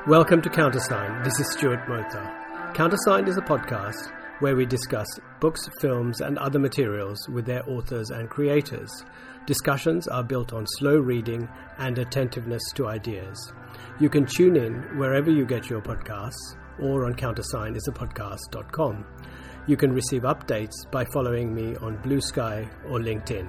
Welcome to Countersign. This is Stuart Motha. Countersign is a podcast where we discuss books, films, and other materials with their authors and creators. Discussions are built on slow reading and attentiveness to ideas. You can tune in wherever you get your podcasts or on countersignisapodcast.com. You can receive updates by following me on Blue Sky or LinkedIn.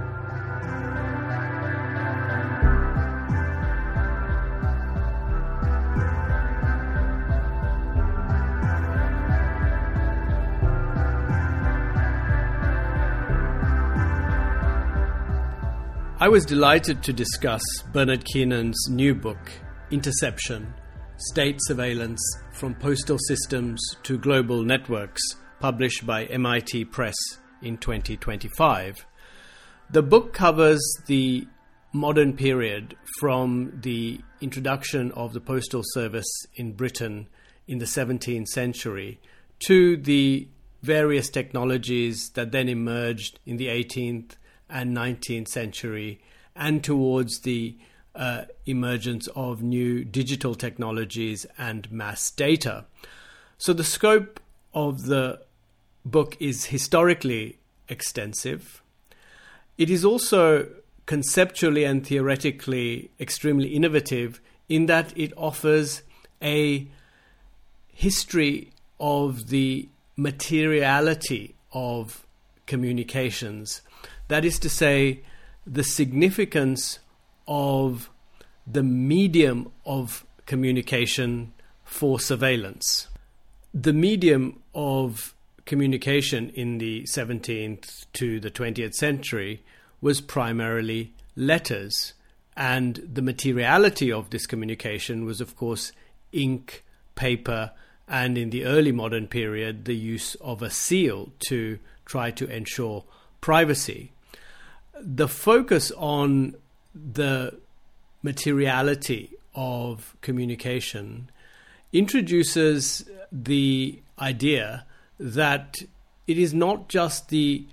I was delighted to discuss Bernard Kienan's new book, Interception: State Surveillance from Postal Systems to Global Networks, published by MIT Press in 2025. The book covers the modern period from the introduction of the postal service in Britain in the 17th century to the various technologies that then emerged in the 18th and 19th century, and towards the emergence of new digital technologies and mass data. So the scope of the book is historically extensive. It is also conceptually and theoretically extremely innovative in that it offers a history of the materiality of communications. That is to say, the significance of the medium of communication for surveillance. The medium of communication in the 17th to the 20th century was primarily letters, and the materiality of this communication was, of course, ink, paper, and in the early modern period, the use of a seal to try to ensure privacy. The focus on the materiality of communication introduces the idea that it is not just the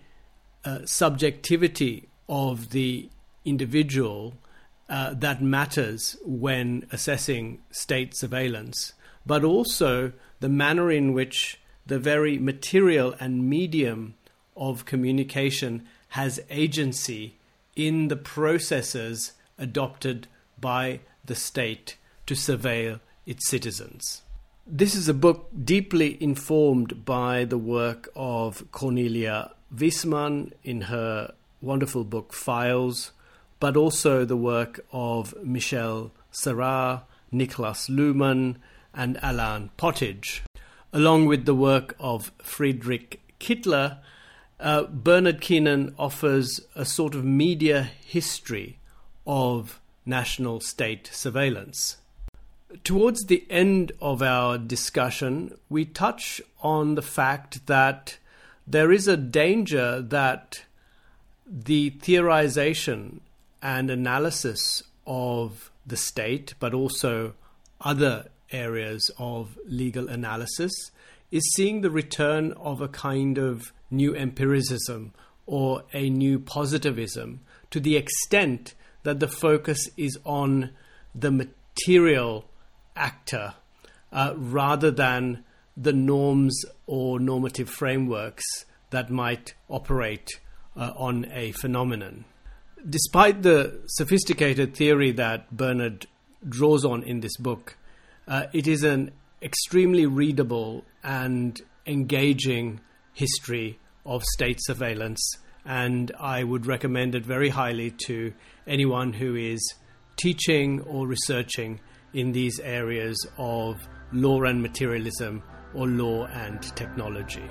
subjectivity of the individual that matters when assessing state surveillance, but also the manner in which the very material and medium of communication has agency in the processes adopted by the state to surveil its citizens. This is a book deeply informed by the work of Cornelia Wiesmann in her wonderful book Files, but also the work of Michel Serres, Niklas Luhmann, and Alan Pottage. Along with the work of Friedrich Kittler, Bernard Kienan offers a sort of media history of national state surveillance. Towards the end of our discussion, we touch on the fact that there is a danger that the theorization and analysis of the state, but also other areas of legal analysis, is seeing the return of a kind of new empiricism or a new positivism, to the extent that the focus is on the material actor rather than the norms or normative frameworks that might operate on a phenomenon. Despite the sophisticated theory that Bernard draws on in this book, it is an extremely readable and engaging history of state surveillance, and I would recommend it very highly to anyone who is teaching or researching in these areas of law and materialism or law and technology.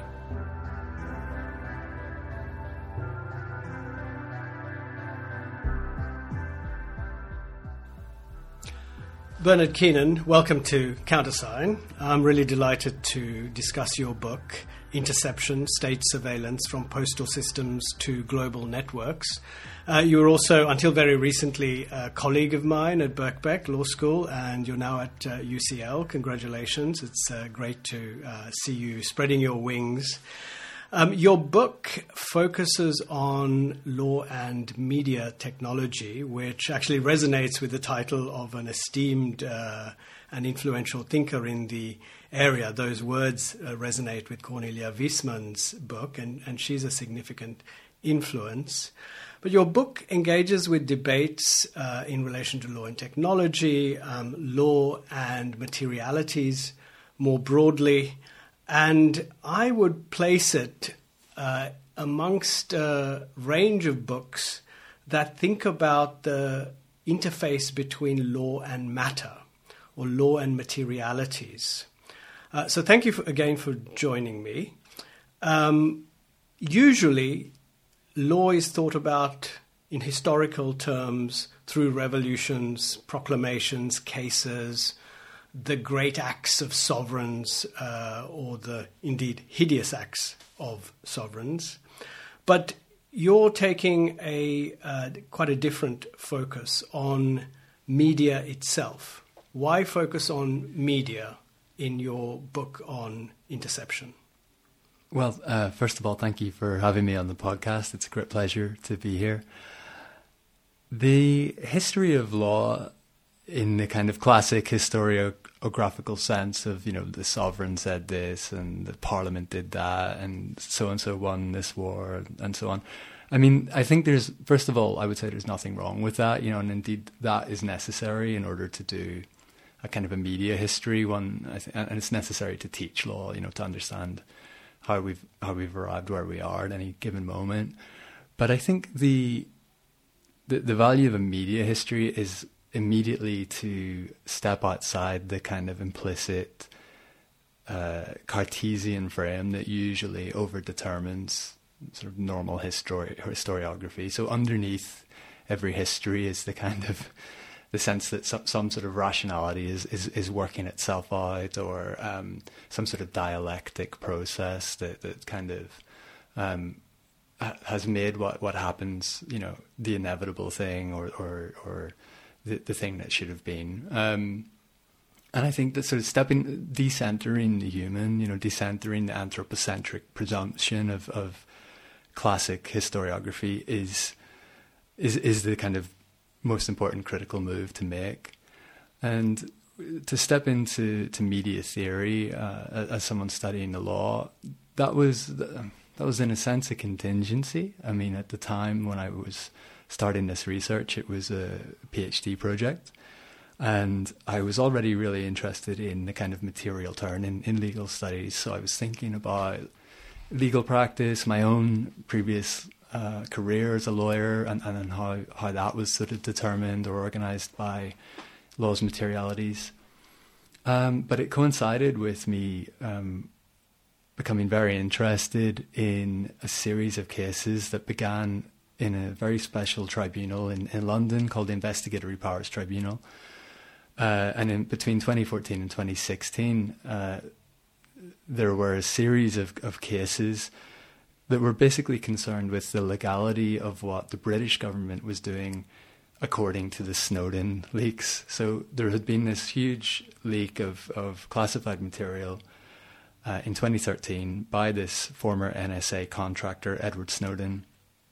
Bernard Kienan, welcome to Countersign. I'm really delighted to discuss your book, Interception: State Surveillance from Postal Systems to Global Networks. You were also, until very recently, a colleague of mine at Birkbeck Law School, and you're now at UCL. Congratulations. It's great to see you spreading your wings. Your book focuses on law and media technology, which actually resonates with the title of an esteemed and influential thinker in the area. Those words resonate with Cornelia Wiesmann's book, and she's a significant influence. But your book engages with debates in relation to law and technology, law and materialities more broadly. And I would place it amongst a range of books that think about the interface between law and matter, or law and materialities. So thank you again for joining me. Usually, law is thought about in historical terms through revolutions, proclamations, cases, the great acts of sovereigns, or the indeed hideous acts of sovereigns. But you're taking quite a different focus on media itself. Why focus on media in your book on interception? Well, first of all, thank you for having me on the podcast. It's a great pleasure to be here. The history of law in the kind of classic historiographical sense of, the sovereign said this and the parliament did that and so won this war and so on. I mean, I think first of all, I would say there's nothing wrong with that, and indeed that is necessary in order to do a kind of a media history one, and it's necessary to teach law, to understand how we've arrived where we are at any given moment. But I think the value of a media history is immediately to step outside the kind of implicit Cartesian frame that usually overdetermines sort of normal historiography. So underneath every history is the kind of the sense that some sort of rationality is working itself out, or some sort of dialectic process that kind of has made what happens, the inevitable thing, or the thing that should have been. And I think that sort of decentering the human, decentering the anthropocentric presumption of classic historiography is the kind of most important critical move to make. And to step into media theory as someone studying the law, that was in a sense a contingency. I mean, at the time when I was starting this research, it was a PhD project, and I was already really interested in the kind of material turn in legal studies. So I was thinking about legal practice, my own previous career as a lawyer, and how that was sort of determined or organized by law's materialities. But it coincided with me becoming very interested in a series of cases that began in a very special tribunal in London called the Investigatory Powers Tribunal. And between 2014 and 2016, there were a series of cases that were basically concerned with the legality of what the British government was doing according to the Snowden leaks. So there had been this huge leak of classified material in 2013 by this former NSA contractor, Edward Snowden.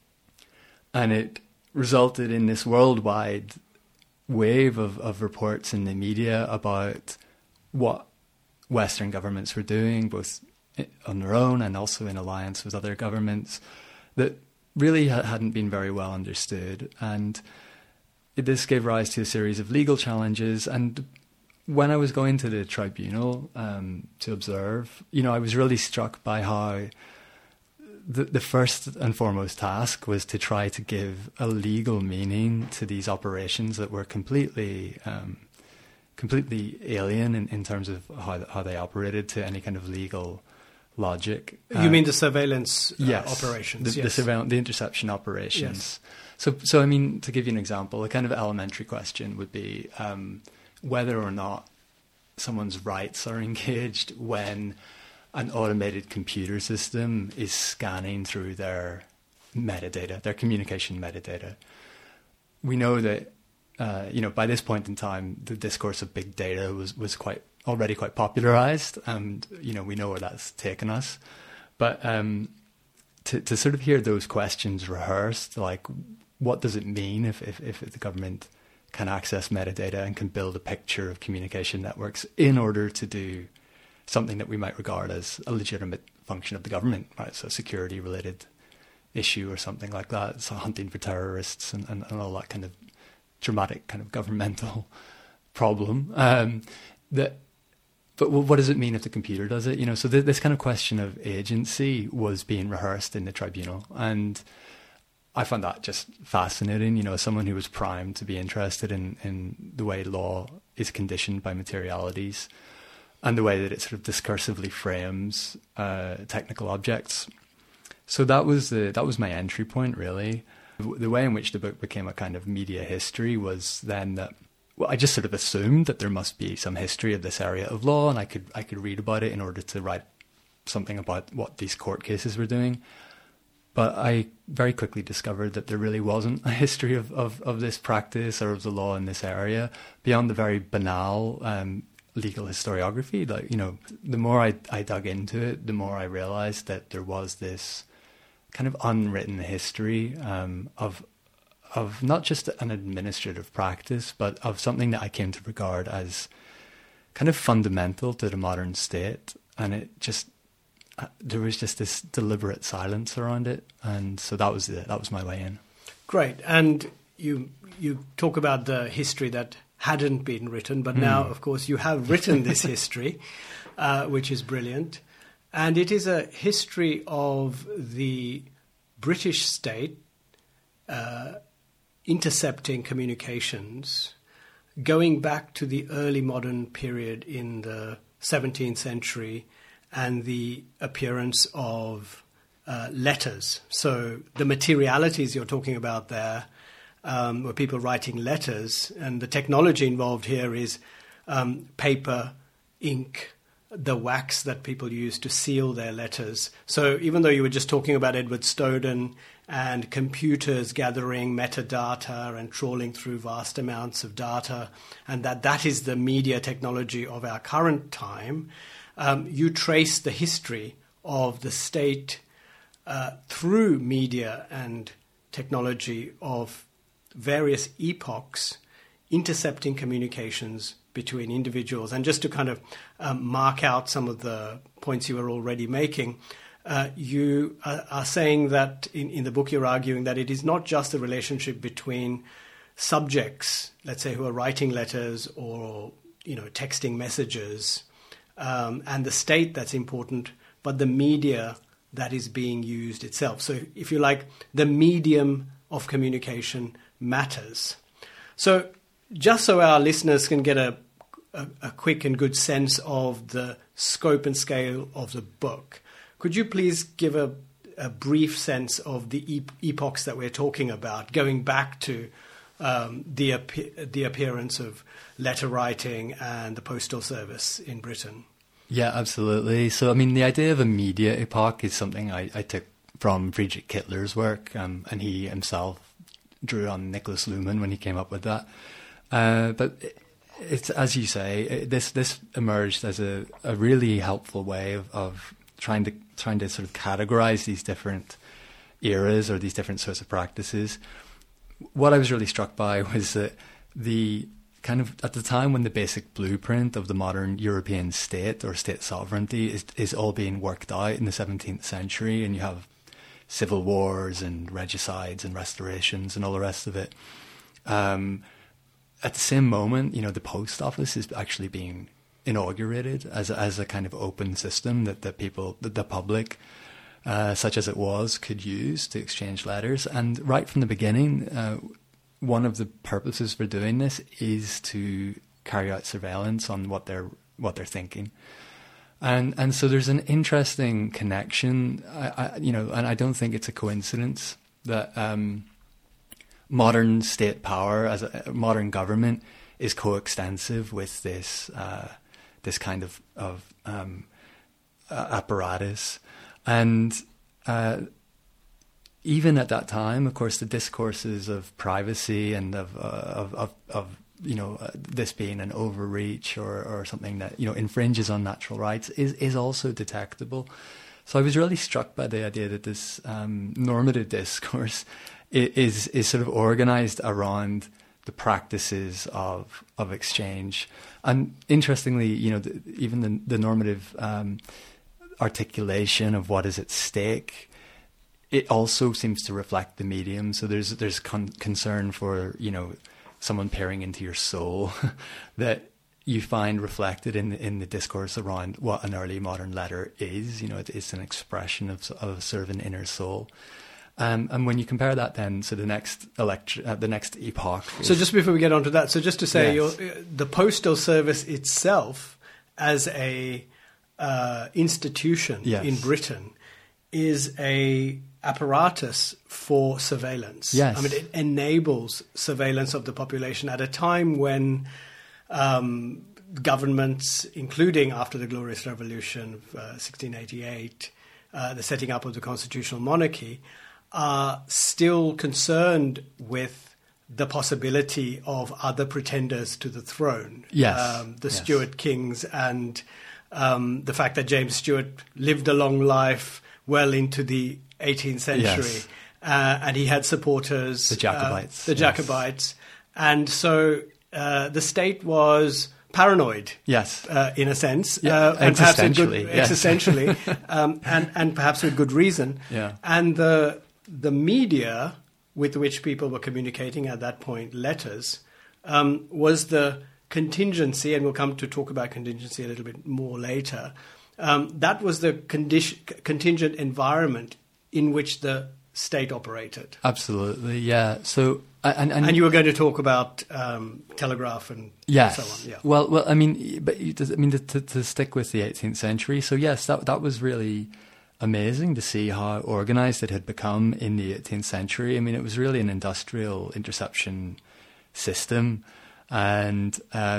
And it resulted in this worldwide wave of reports in the media about what Western governments were doing, both on their own and also in alliance with other governments, that really hadn't been very well understood. And this gave rise to a series of legal challenges. And when I was going to the tribunal to observe, I was really struck by how the first and foremost task was to try to give a legal meaning to these operations that were completely alien in terms of how they operated to any kind of legal logic. You mean the surveillance yes, operations? The interception operations. Yes. So I mean, to give you an example, a kind of elementary question would be whether or not someone's rights are engaged when an automated computer system is scanning through their metadata, their communication metadata. We know that, by this point in time, the discourse of big data was already quite popularized, and, we know where that's taken us. But to sort of hear those questions rehearsed, like what does it mean if the government can access metadata and can build a picture of communication networks in order to do something that we might regard as a legitimate function of the government, right? So a security related issue or something like that. So hunting for terrorists and all that kind of dramatic kind of governmental problem. But what does it mean if the computer does it? You know, so this kind of question of agency was being rehearsed in the tribunal, and I found that just fascinating. You know, as someone who was primed to be interested in the way law is conditioned by materialities and the way that it sort of discursively frames technical objects. So that was my entry point, really. The way in which the book became a kind of media history was then that, well, I just sort of assumed that there must be some history of this area of law, and I could read about it in order to write something about what these court cases were doing. But I very quickly discovered that there really wasn't a history of this practice or of the law in this area beyond the very banal legal historiography. Like, you know, the more I dug into it, the more I realized that there was this kind of unwritten history of not just an administrative practice, but of something that I came to regard as kind of fundamental to the modern state. And it just, there was just this deliberate silence around it. And so that was my way in. Great. And you talk about the history that hadn't been written, but now, of course, you have written this history, which is brilliant. And it is a history of the British state intercepting communications going back to the early modern period in the 17th century and the appearance of letters. So the materialities you're talking about there were people writing letters, and the technology involved here is paper, ink, the wax that people use to seal their letters. So even though you were just talking about Edward Snowden and computers gathering metadata and trawling through vast amounts of data, and that is the media technology of our current time, you trace the history of the state through media and technology of various epochs intercepting communications between individuals. And just to kind of mark out some of the points you were already making, you are saying that in the book you're arguing that it is not just the relationship between subjects, let's say, who are writing letters or, you know, texting messages, and the state that's important, but the media that is being used itself. So if you like, the medium of communication matters. So just so our listeners can get a quick and good sense of the scope and scale of the book, could you please give a brief sense of the epochs that we're talking about, going back to the appearance of letter writing and the postal service in Britain? Yeah, absolutely. So, I mean, the idea of a media epoch is something I took from Friedrich Kittler's work, and he himself drew on Niklas Luhmann when he came up with that. But it's, as you say, this emerged as a really helpful way of trying to sort of categorize these different eras or these different sorts of practices. What I was really struck by was that the kind of, at the time when the basic blueprint of the modern European state or state sovereignty is all being worked out in the 17th century, and you have civil wars and regicides and restorations and all the rest of it. At the same moment, you know, the post office is actually being inaugurated as a kind of open system that the public, such as it was, could use to exchange letters. And right from the beginning, one of the purposes for doing this is to carry out surveillance on what they're thinking. And so there's an interesting connection, and I don't think it's a coincidence that modern state power, as a modern government, is coextensive with this kind of apparatus. And even at that time, of course, the discourses of privacy and of this being an overreach or something that, you know, infringes on natural rights is also detectable. So I was really struck by the idea that this normative discourse is sort of organized around the practices of exchange. And interestingly, even the normative articulation of what is at stake, it also seems to reflect the medium. So there's concern for, someone peering into your soul that you find reflected in the discourse around what an early modern letter is. It's an expression of sort of an inner soul. And when you compare that then to the next epoch. So just before we get on to that, so just to say, yes. The Postal Service itself as a institution yes. in Britain is a apparatus for surveillance. Yes. I mean, it enables surveillance of the population at a time when governments, including after the Glorious Revolution of 1688, the setting up of the constitutional monarchy, are still concerned with the possibility of other pretenders to the throne. Yes. The Stuart kings and the fact that James Stuart lived a long life well into the 18th century. Yes. And he had supporters. The Jacobites. Jacobites. And so the state was paranoid. Yes. In a sense. Yeah, and perhaps existentially. and perhaps with good reason. Yeah. And the media with which people were communicating at that point, letters, was the contingency, and we'll come to talk about contingency a little bit more later. That was the contingent environment in which the state operated. Absolutely, yeah. So, and you were going to talk about telegraph and yes. so on. Yeah. Well, I mean, to stick with the 18th century. So yes, that was really amazing to see how organized it had become in the 18th century. I mean, it was really an industrial interception system, and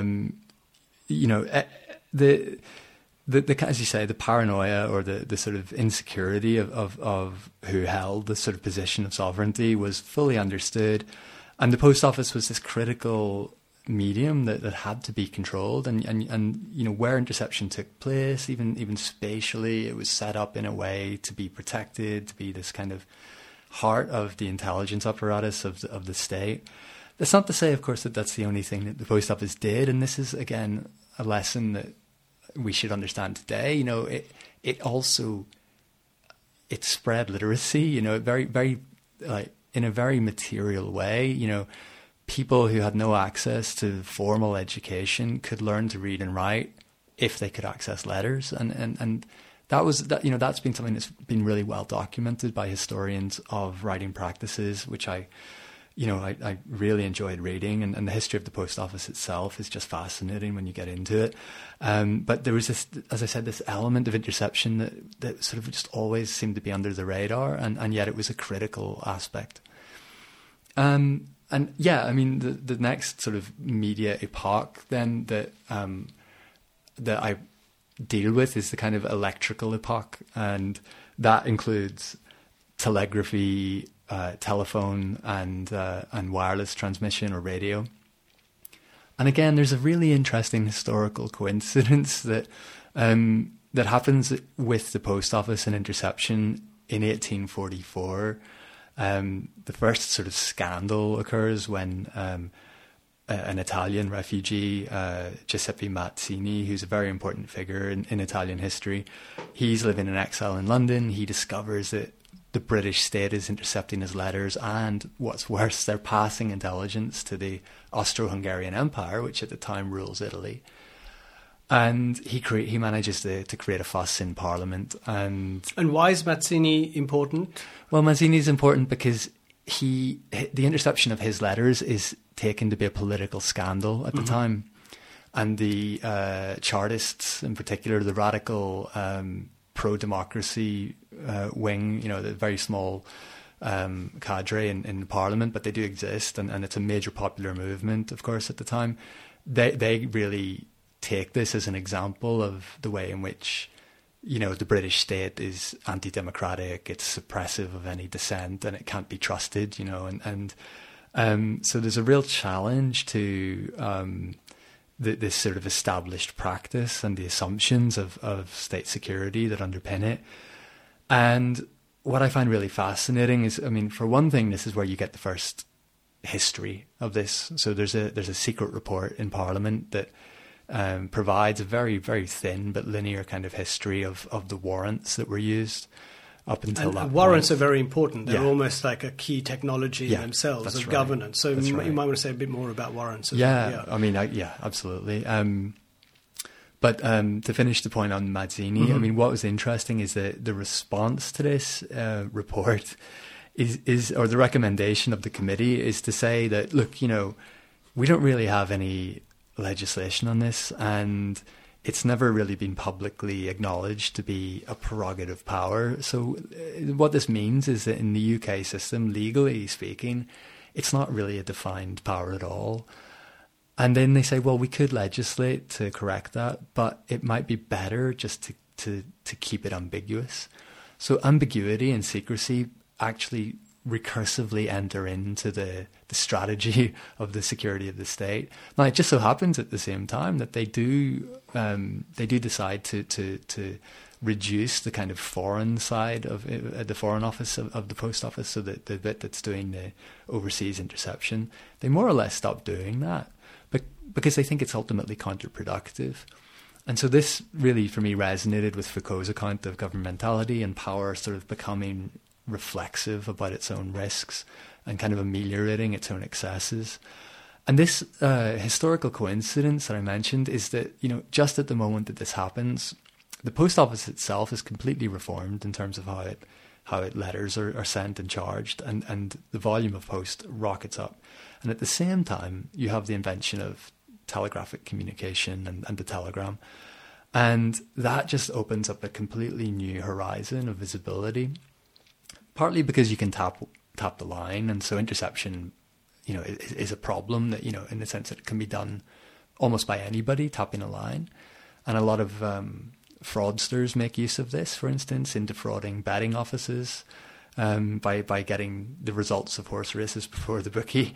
the as you say, the paranoia or the sort of insecurity of who held the sort of position of sovereignty was fully understood, and the post office was this critical medium that had to be controlled, and where interception took place, even spatially, it was set up in a way to be protected, to be this kind of heart of the intelligence apparatus of the state. That's not to say, of course, that that's the only thing that the post office did, and this is again a lesson that we should understand today. It spread literacy, very like in a very material way. People who had no access to formal education could learn to read and write if they could access letters, and that's been something that's been really well documented by historians of writing practices, which I really enjoyed reading, and the history of the post office itself is just fascinating when you get into it. But there was this, as I said, this element of interception that sort of just always seemed to be under the radar, and yet it was a critical aspect. And yeah, I mean, the next sort of media epoch then that I deal with is the kind of electrical epoch, and that includes telegraphy, telephone, and wireless transmission or radio. And again, there's a really interesting historical coincidence that happens with the post office and interception in 1844. The first sort of scandal occurs when an Italian refugee, Giuseppe Mazzini, who's a very important figure in Italian history, he's living in exile in London. He discovers that the British state is intercepting his letters, and what's worse, they're passing intelligence to the Austro-Hungarian Empire, which at the time rules Italy. And he manages to create a fuss in Parliament. And why is Mazzini important? Well, Mazzini is important because the interception of his letters is taken to be a political scandal at the time. And the Chartists, in particular, the radical pro-democracy wing, the very small cadre in Parliament, but they do exist, and it's a major popular movement, of course, at the time. They really take this as an example of the way in which, the British state is anti-democratic, it's suppressive of any dissent, and it can't be trusted, so there's a real challenge to this sort of established practice and the assumptions of state security that underpin it. And what I find really fascinating is, I mean, for one thing, this is where you get the first history of this. So there's a secret report in Parliament that provides a very, very thin but linear kind of history of the warrants that were used up until that point. Warrants are very important. They're almost like a key technology in themselves of governance. So you might want to say a bit more about warrants. I mean, absolutely. But to finish the point on Mazzini, I mean, what was interesting is that the response to this report is, or the recommendation of the committee is to say that, look, you know, we don't really have any legislation on this, and it's never really been publicly acknowledged to be a prerogative power. So what this means is that in the UK system, legally speaking, it's not really a defined power at all. And then they say, well, we could legislate to correct that, but it might be better just to keep it ambiguous. So ambiguity and secrecy actually recursively enter into the strategy of the security of the state. Now, it just so happens at the same time that they do decide to reduce the kind of foreign side of the Foreign Office of the Post Office, so that the bit that's doing the overseas interception, they more or less stop doing that, because they think it's ultimately counterproductive. And so this really, for me, resonated with Foucault's account of governmentality and power sort of becoming reflexive about its own risks and kind of ameliorating its own excesses. And this historical coincidence that I mentioned is that, you know, just at the moment that this happens, the post office itself is completely reformed in terms of how letters are sent and charged, and the volume of post rockets up. And at the same time, you have the invention of telegraphic communication and the telegram. And that just opens up a completely new horizon of visibility, partly because you can tap the line. And so interception, you know, is a problem that, you know, in the sense that it can be done almost by anybody tapping a line. And a lot of fraudsters make use of this, for instance, in defrauding betting offices, by getting the results of horse races before the bookie.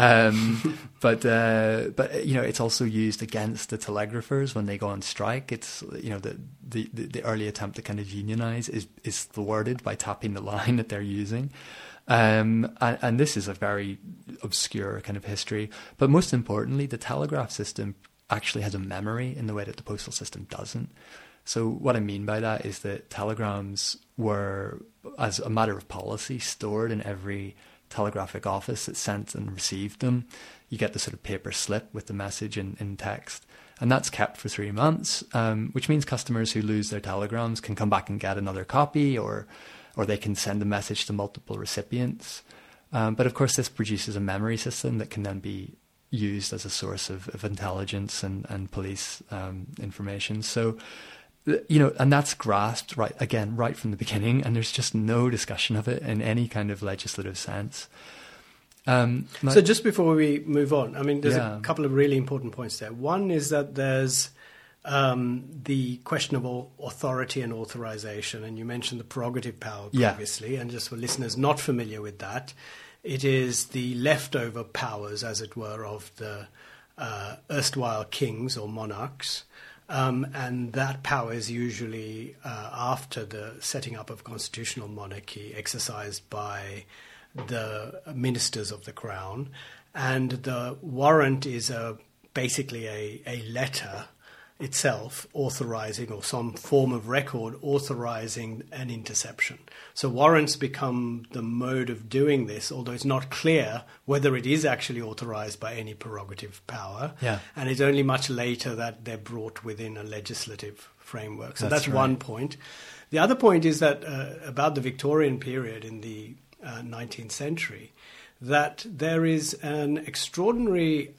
But you know, it's also used against the telegraphers when they go on strike. It's, you know, the early attempt to kind of unionize is thwarted by tapping the line that they're using. And this is a very obscure kind of history. But most importantly, the telegraph system actually has a memory in the way that the postal system doesn't. So what I mean by that is that telegrams were, as a matter of policy, stored in every telegraphic office that sent and received them. You get the sort of paper slip with the message in text, and that's kept for 3 months, which means customers who lose their telegrams can come back and get another copy, or they can send a message to multiple recipients. But of course, this produces a memory system that can then be used as a source of intelligence and police information. So, you know, and that's grasped right from the beginning, and there's just no discussion of it in any kind of legislative sense. So just before we move on, I mean, there's a couple of really important points there. One is that there's the question of authority and authorization, and you mentioned the prerogative power previously, and just for listeners not familiar with that, it is the leftover powers, as it were, of the erstwhile kings or monarchs. And that power is usually, after the setting up of constitutional monarchy, exercised by the ministers of the crown. And the warrant is basically a letter itself authorizing, or some form of record authorizing an interception. So warrants become the mode of doing this, although it's not clear whether it is actually authorized by any prerogative power. Yeah. And it's only much later that they're brought within a legislative framework. So that's right. One point. The other point is that about the Victorian period in the 19th century, that there is an extraordinary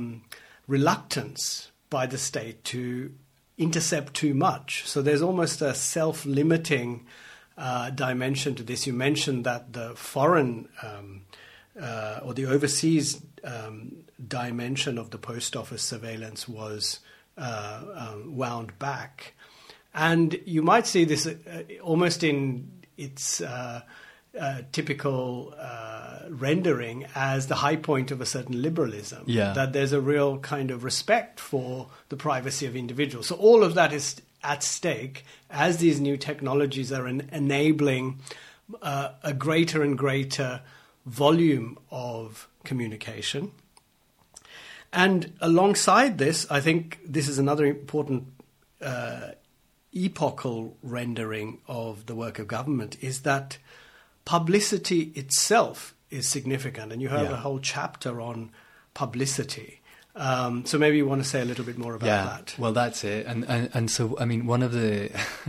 reluctance by the state to intercept too much. So there's almost a self-limiting dimension to this. You mentioned that the foreign or the overseas dimension of the post office surveillance was wound back. And you might see this almost in its typical rendering as the high point of a certain liberalism, that there's a real kind of respect for the privacy of individuals. So all of that is at stake as these new technologies are enabling a greater and greater volume of communication. And alongside this, I think this is another important epochal rendering of the work of government, is that publicity itself is significant. And you have a whole chapter on publicity. So maybe you want to say a little bit more about that. Well, that's it. And so, I mean, one of the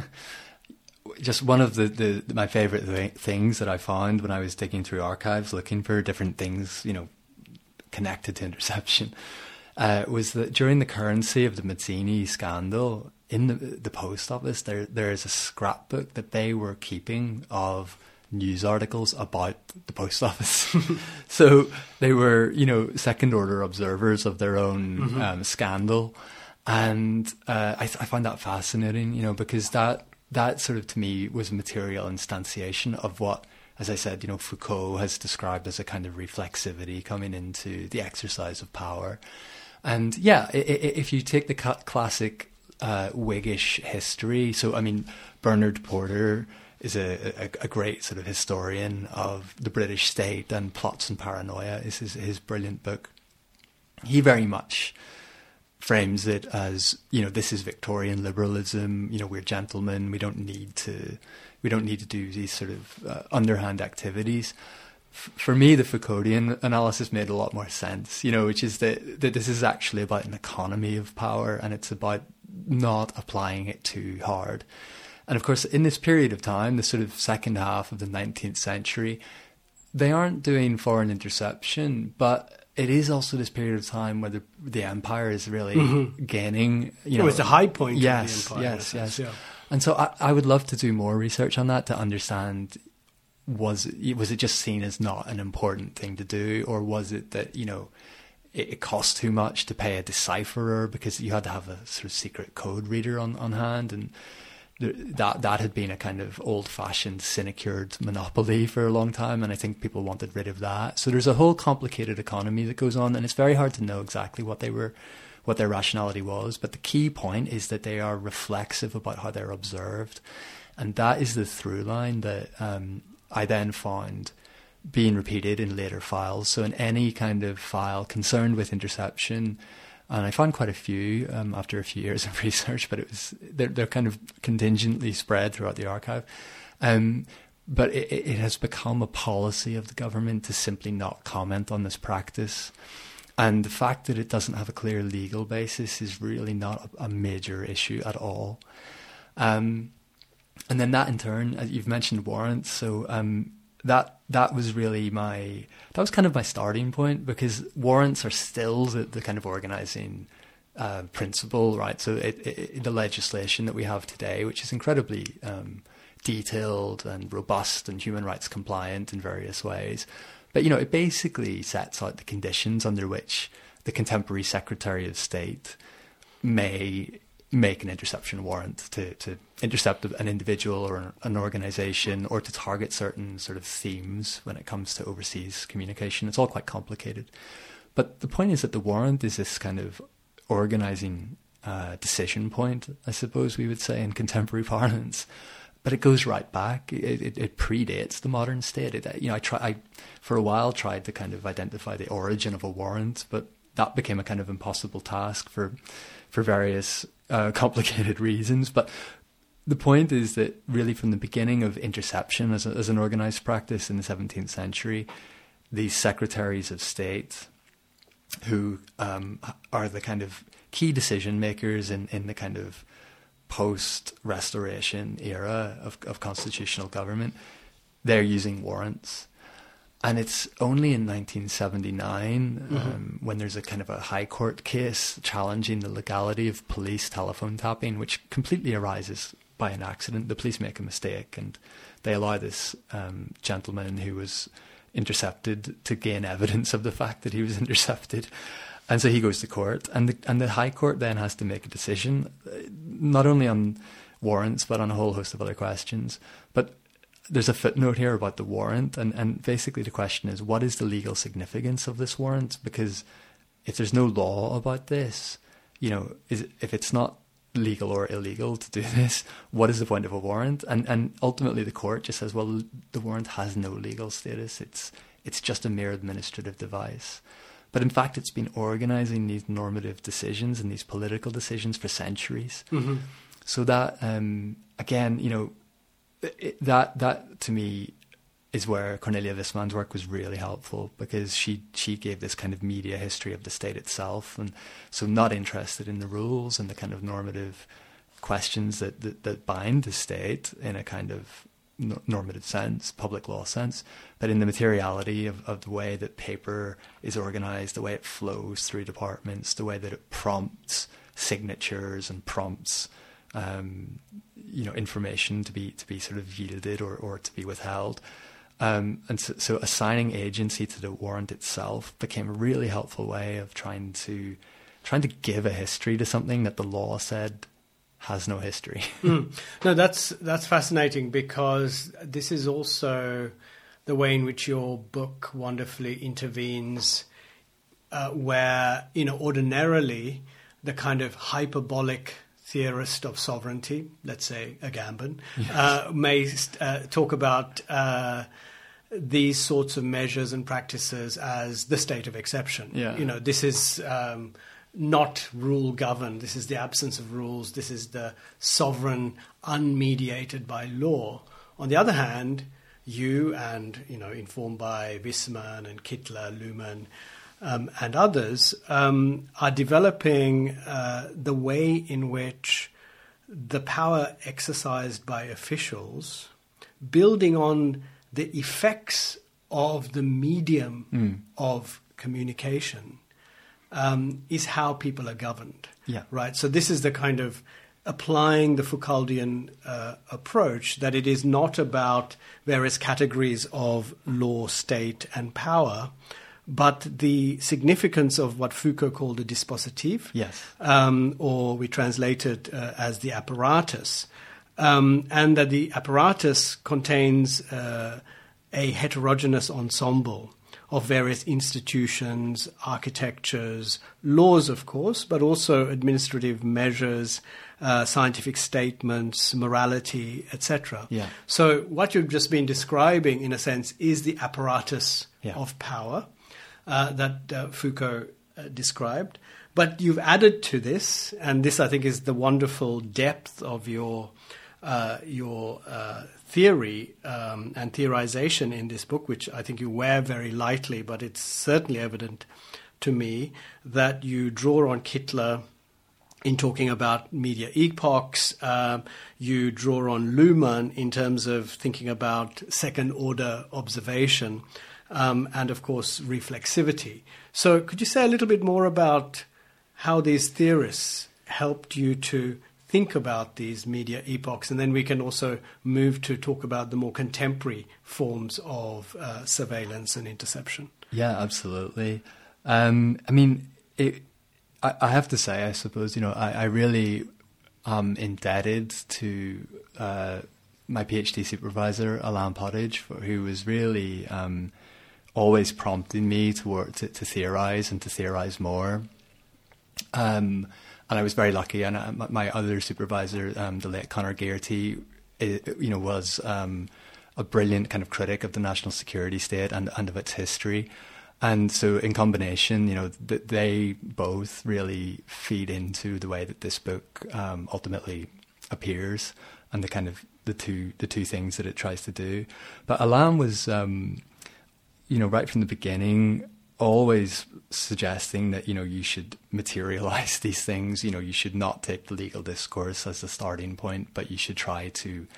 my favorite things that I found when I was digging through archives looking for different things, you know, connected to interception, was that during the currency of the Mazzini scandal, in the post office, there is a scrapbook that they were keeping of news articles about the post office. So they were, you know, second order observers of their own scandal. And I find that fascinating, you know, because that sort of, to me, was a material instantiation of what, as I said, you know, Foucault has described as a kind of reflexivity coming into the exercise of power. And yeah, if you take the classic Whiggish history, so I mean, Bernard Porter is a great sort of historian of the British state, and Plots and Paranoia is his brilliant book. He very much frames it as, you know, this is Victorian liberalism, you know, we're gentlemen, we don't need to do these sort of underhand activities. For me, the Foucauldian analysis made a lot more sense, you know, which is that this is actually about an economy of power, and it's about not applying it too hard. And of course, in this period of time, the sort of second half of the 19th century, they aren't doing foreign interception, but it is also this period of time where the empire is really gaining. You know, it's a high point. Yes, of the empire. Yes. Yeah. And so I would love to do more research on that to understand, was it just seen as not an important thing to do, or was it that, you know, it cost too much to pay a decipherer because you had to have a sort of secret code reader on hand, and that had been a kind of old-fashioned sinecured monopoly for a long time, and I think people wanted rid of that. So there's a whole complicated economy that goes on, and it's very hard to know exactly what their rationality was. But the key point is that they are reflexive about how they're observed, and that is the through line that I then found being repeated in later files. So in any kind of file concerned with interception, and I found quite a few after a few years of research, but they're kind of contingently spread throughout the archive. But it has become a policy of the government to simply not comment on this practice. And the fact that it doesn't have a clear legal basis is really not a major issue at all. And then that in turn, you've mentioned warrants, so that was really that was kind of my starting point, because warrants are still the kind of organizing principle, right? So the legislation that we have today, which is incredibly detailed and robust and human rights compliant in various ways, but, you know, it basically sets out the conditions under which the contemporary Secretary of State may make an interception warrant to intercept an individual or an organization, or to target certain sort of themes when it comes to overseas communication. It's all quite complicated. But the point is that the warrant is this kind of organizing decision point, I suppose we would say in contemporary parlance. But it goes right back. It predates the modern state. I for a while tried to kind of identify the origin of a warrant, but that became a kind of impossible task for various complicated reasons. But the point is that really from the beginning of interception as an organized practice in the 17th century, these secretaries of state, who are the kind of key decision makers in the kind of post-restoration era of constitutional government, they're using warrants. And it's only in 1979 when there's a kind of a high court case challenging the legality of police telephone tapping, which completely arises by an accident. The police make a mistake and they allow this gentleman who was intercepted to gain evidence of the fact that he was intercepted. And so he goes to court, and the High Court then has to make a decision, not only on warrants, but on a whole host of other questions. But there's a footnote here about the warrant, and basically the question is, what is the legal significance of this warrant? Because if there's no law about this, you know, if it's not legal or illegal to do this? What is the point of a warrant? And ultimately the court just says, well, the warrant has no legal status. It's just a mere administrative device. But in fact, it's been organising these normative decisions and these political decisions for centuries. Mm-hmm. So that, again, you know, that to me is where Cornelia Wisman's work was really helpful, because she gave this kind of media history of the state itself, and so not interested in the rules and the kind of normative questions that bind the state in a kind of normative sense, public law sense, but in the materiality of the way that paper is organised, the way it flows through departments, the way that it prompts signatures and prompts information to be sort of yielded or to be withheld. And so assigning agency to the warrant itself became a really helpful way of trying to give a history to something that the law said has no history. No, that's fascinating, because this is also the way in which your book wonderfully intervenes, where, you know, ordinarily the kind of hyperbolic theorist of sovereignty, let's say Agamben, yes, may talk about these sorts of measures and practices as the state of exception. Yeah. You know, this is not rule governed. This is the absence of rules. This is the sovereign unmediated by law. On the other hand, you and, you know, informed by Wisman and Kittler, Luhmann, and others, are developing the way in which the power exercised by officials, building on the effects of the medium of communication, is how people are governed. Yeah. Right. So this is the kind of applying the Foucauldian approach, that it is not about various categories of law, state, and power, but the significance of what Foucault called the dispositif, yes, or we translate it as the apparatus, and that the apparatus contains a heterogeneous ensemble of various institutions, architectures, laws, of course, but also administrative measures, scientific statements, morality, etc. Yeah. So what you've just been describing, in a sense, is the apparatus of power that Foucault described. But you've added to this, and this I think is the wonderful depth of your theory and theorization in this book, which I think you wear very lightly, but it's certainly evident to me that you draw on Kittler in talking about media epochs. You draw on Luhmann in terms of thinking about second-order observation, and, of course, reflexivity. So could you say a little bit more about how these theorists helped you to think about these media epochs, and then we can also move to talk about the more contemporary forms of surveillance and interception? Yeah, absolutely. I mean, I have to say, I suppose, you know, I really am indebted to my PhD supervisor, Alain Pottage, who was really always prompting me to theorize and to theorize more. And I was very lucky, and my other supervisor, the late Conor Gearty, you know, was a brilliant kind of critic of the national security state and of its history. And so in combination, you know, they both really feed into the way that this book ultimately appears, and the kind of the two things that it tries to do. But Alain was, you know, right from the beginning, always suggesting that, you know, you should materialize these things. You know, you should not take the legal discourse as the starting point, but you should try to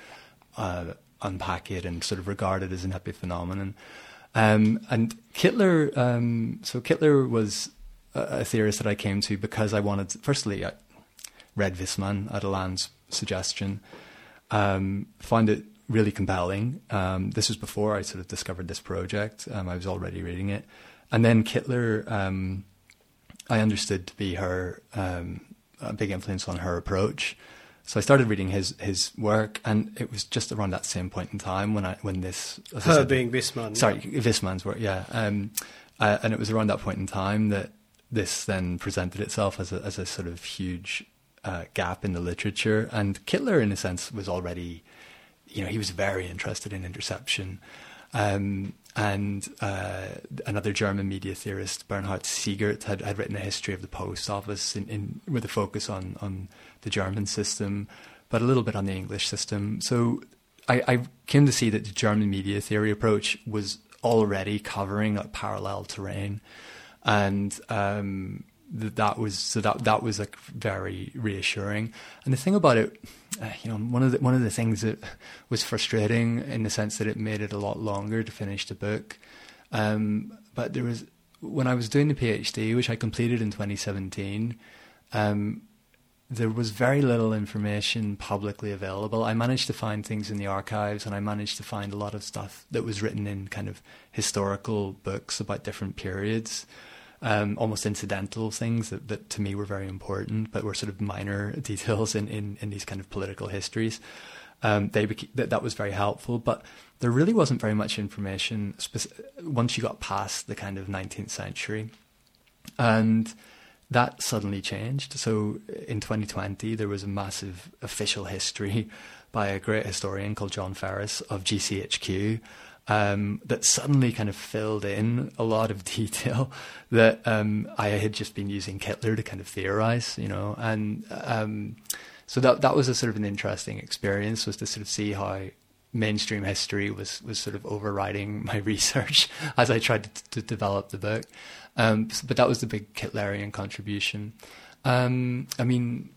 unpack it and sort of regard it as an epiphenomenon. And Kittler, so Kittler was a theorist that I came to because I wanted, firstly, I read Wisman at Alain's suggestion, found it really compelling. This was before I sort of discovered this project. I was already reading it. And then Kittler, I understood to be her, a big influence on her approach. So I started reading his work, and it was just around that same point in time when this... Her being Wisman. Sorry, Wisman's work, yeah. And it was around that point in time that this then presented itself as a sort of huge gap in the literature. And Kittler, in a sense, was already, he was very interested in interception. And another German media theorist, Bernhard Siegert, had written a history of the post office with a focus on the German system, but a little bit on the English system. So I came to see that the German media theory approach was already covering a parallel terrain, and that was like very reassuring. And the thing about it, one of the things that was frustrating in the sense that it made it a lot longer to finish the book. But when I was doing the PhD, which I completed in 2017, there was very little information publicly available. I managed to find things in the archives, and I managed to find a lot of stuff that was written in kind of historical books about different periods. Almost incidental things that to me were very important, but were sort of minor details in these kind of political histories. That was very helpful, but there really wasn't very much information once you got past the kind of 19th century. And that suddenly changed. So in 2020, there was a massive official history by a great historian called John Ferris of GCHQ, that suddenly kind of filled in a lot of detail that I had just been using Kittler to kind of theorize, and so that was a sort of an interesting experience, was to sort of see how mainstream history was sort of overriding my research as I tried to develop the book. But that was the big Kittlerian contribution. I mean,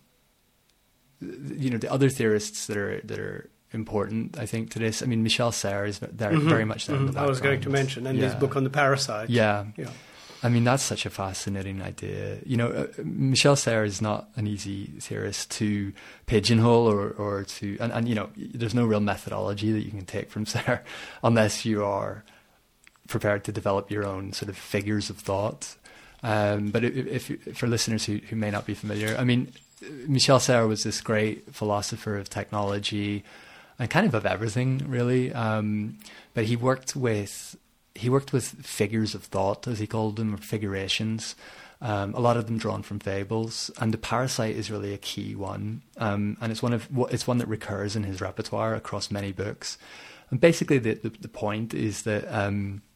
the other theorists that are important, I think, to this. I mean, Michel Serres is there, very much there in the background. I was going to mention, and his book on the parasite. Yeah. I mean, that's such a fascinating idea. Michel Serres is not an easy theorist to pigeonhole or to, and there's no real methodology that you can take from Serres unless you are prepared to develop your own sort of figures of thought. But if for listeners who may not be familiar, I mean, Michel Serres was this great philosopher of technology and kind of everything, really. But he worked with figures of thought, as he called them, or figurations. A lot of them drawn from fables, and the parasite is really a key one. And it's one that recurs in his repertoire across many books. And basically, the point is that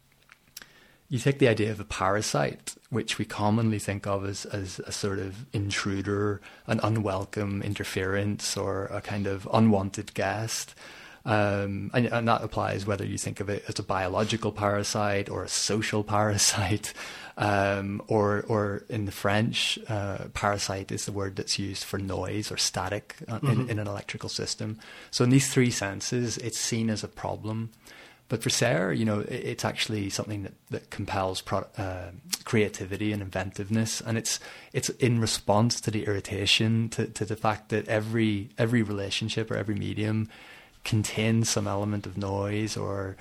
you take the idea of a parasite, which we commonly think of as a sort of intruder, an unwelcome interference, or a kind of unwanted guest. And that applies whether you think of it as a biological parasite or a social parasite, or in the French, parasite is the word that's used for noise or static in an electrical system. So in these three senses, it's seen as a problem. But for Serres, it's actually something that compels creativity and inventiveness, and it's in response to the irritation, to the fact that every relationship or every medium contains some element of noise, or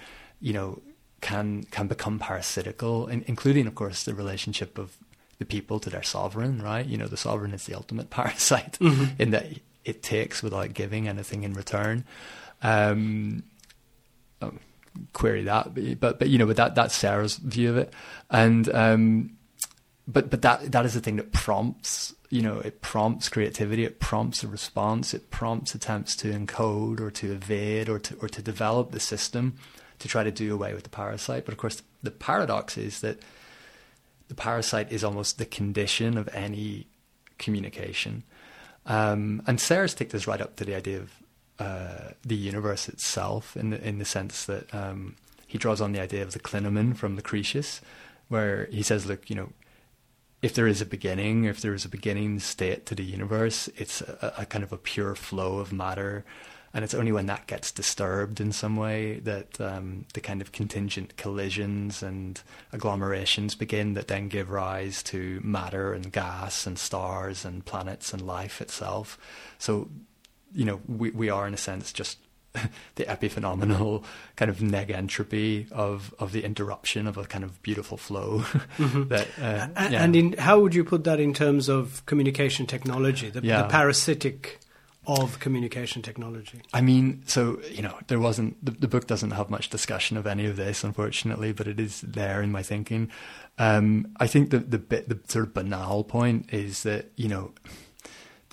can become parasitical, including, of course, the relationship of the people to their sovereign. Right? The sovereign is the ultimate parasite in that it takes without giving anything in return. Query that, but that's Serres' view of it, and but that is the thing that prompts, it prompts creativity, it prompts a response, it prompts attempts to encode or to evade or to develop the system to try to do away with the parasite. But of course, the paradox is that the parasite is almost the condition of any communication, and Serres takes us right up to the idea of the universe itself, in the sense that he draws on the idea of the clinomen from Lucretius, where he says, look, if there is a beginning state to the universe, it's a kind of a pure flow of matter, and it's only when that gets disturbed in some way that the kind of contingent collisions and agglomerations begin, that then give rise to matter and gas and stars and planets and life itself. So we are, in a sense, just the epiphenomenal kind of negentropy of the interruption of a kind of beautiful flow. And how would you put that in terms of communication technology, the parasitic of communication technology? I mean, so, there wasn't, the book doesn't have much discussion of any of this, unfortunately, but it is there in my thinking. I think the sort of banal point is that,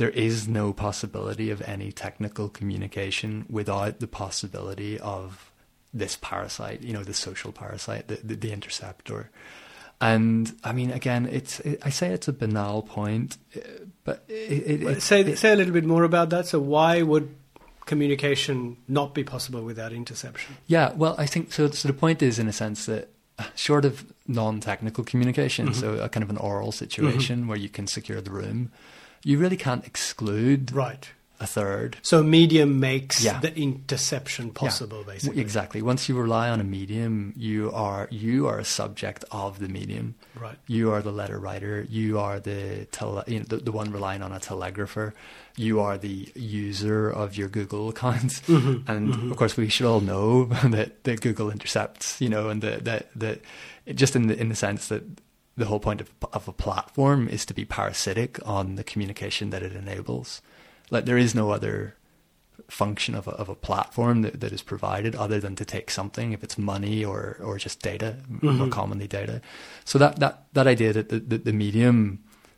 there is no possibility of any technical communication without the possibility of this parasite, the social parasite, the interceptor. And I mean, again, I say it's a banal point, but say a little bit more about that. So why would communication not be possible without interception? Yeah, well, I think so. So the point is, in a sense, that short of non-technical communication, so a kind of an oral situation where you can secure the room, you really can't exclude a third. So a medium makes the interception possible, basically. Exactly. Once you rely on a medium, you are a subject of the medium. Right. You are the letter writer. You are the one relying on a telegrapher. You are the user of your Google account. And of course, we should all know that Google intercepts. And that just in the sense that the whole point of a platform is to be parasitic on the communication that it enables. Like, there is no other function of a platform that is provided other than to take something, if it's money or just data, more commonly data. So that idea that the medium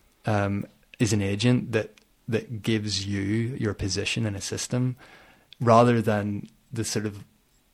is an agent that gives you your position in a system, rather than the sort of,